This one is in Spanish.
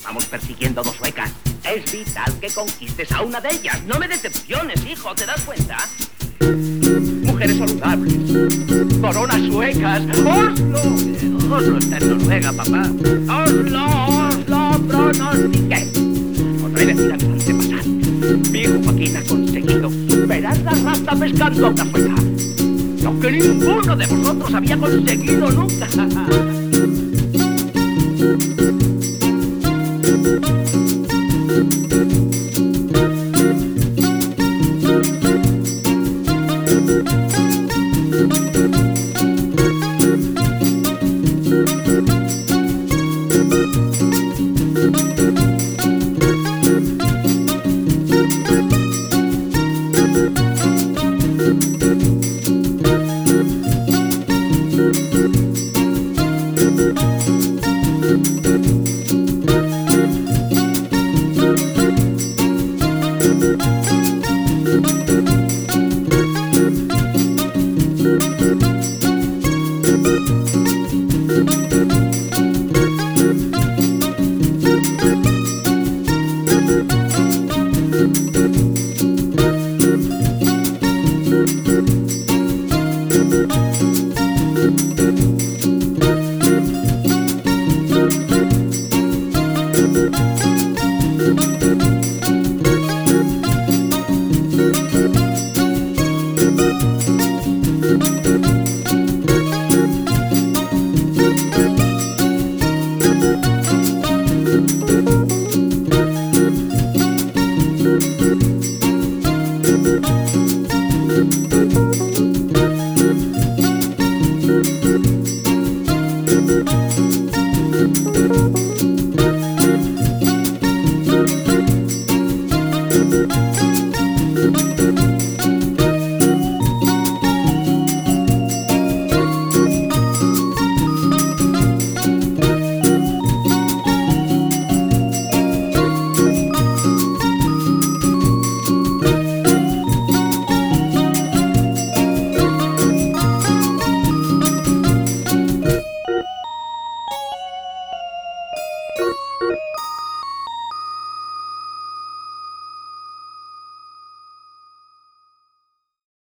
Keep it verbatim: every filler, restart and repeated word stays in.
Vamos persiguiendo dos suecas. Es vital que conquistes a una de ellas. No me decepciones, hijo, ¿te das cuenta? Mujeres saludables. Coronas suecas. ¡Oslo! Oslo está en Noruega, papá. ¡Oslo, Oslo, pronostiqué! Os voy a decir a mis antepasados. Mi hijo Joaquín ha conseguido superar la raza pescando a una sueca. Lo que ninguno de vosotros había conseguido nunca. Thank you.